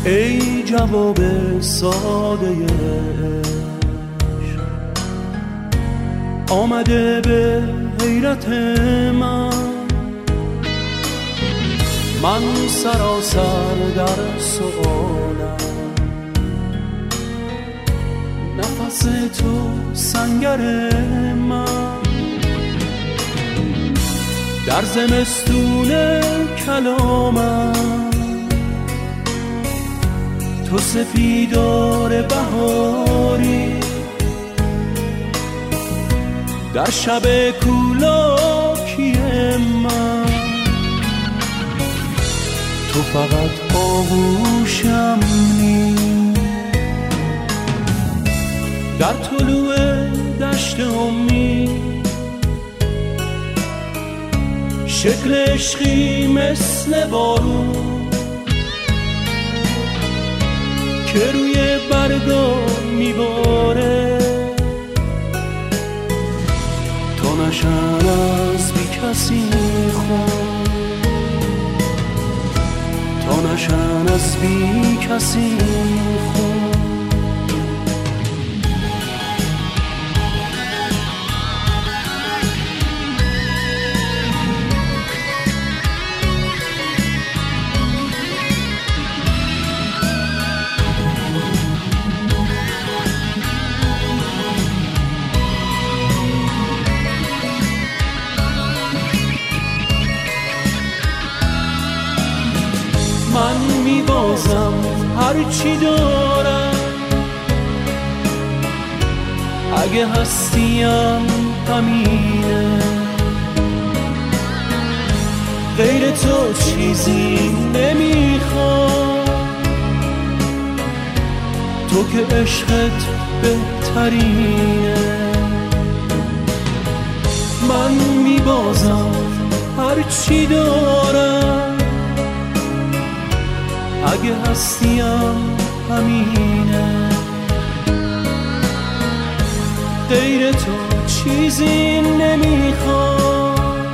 ای جواب ساده عشق، آمده به حیرت من سراسر در سؤالم، نفس تو سنگر من، در زمستون کلامم تو سپیدار بهاری، در شب کولاکی من تو فقط آغوشم نیست، در طلوع دشت امید شکل عشقی مثل بارون که روی برگا میباره، تا نشن از بی کسی خون، تا نشن از بی کسی خون. من میبازم هرچی دارم، اگه هستیم همینه، غیر تو چیزی نمیخوام، تو که عشقت بهترینه. من میبازم هرچی دارم، اگه هستیم همینه، غیر تو چیزی نمیخوام،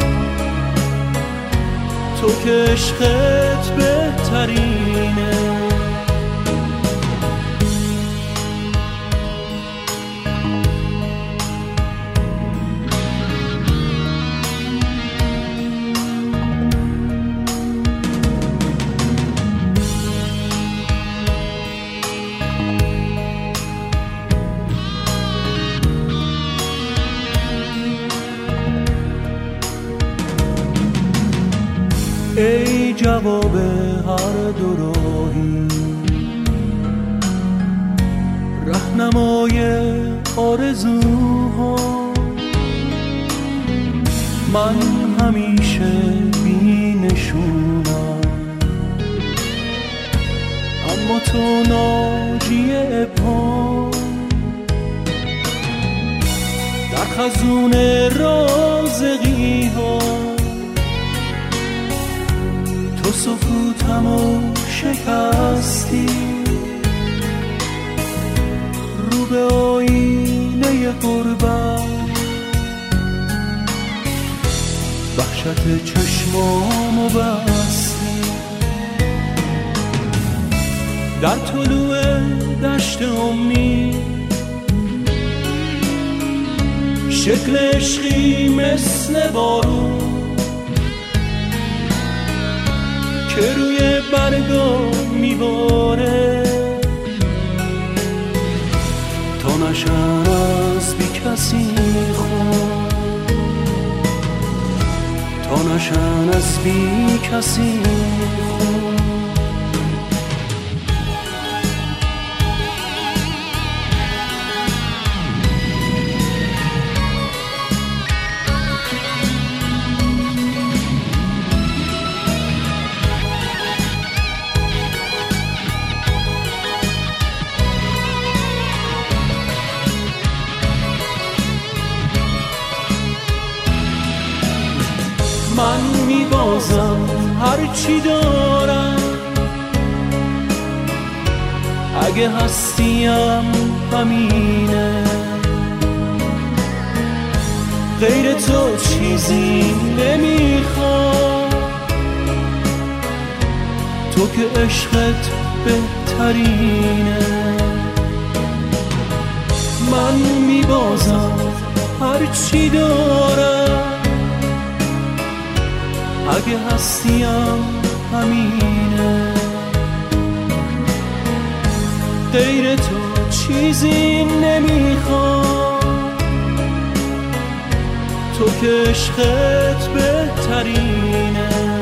تو که عشقت بهترینه. ای جواب هر دو راهی، رهنمای آرزوها، من همیشه بی نشونم، اما تو ناجی ابهام، در خزون رازقی ها تو سکوتمو شکستی، رو به آینه غربت وحشت چشمامو بستی، در طلوع دشت امید شکل عشقی مثل بارون که روی برگا میباره، تا نشن از بی کسی خون، تا نشن از بی کسی خون. من میبازم هرچی دارم، اگه هستیم همینه، غیر تو چیزی نمیخوام، تو که عشقت بهترینه. من میبازم هرچی دارم، اگه هستیم همینه. غیر تو چیزی نمیخوام، تو که عشقت بهترینه.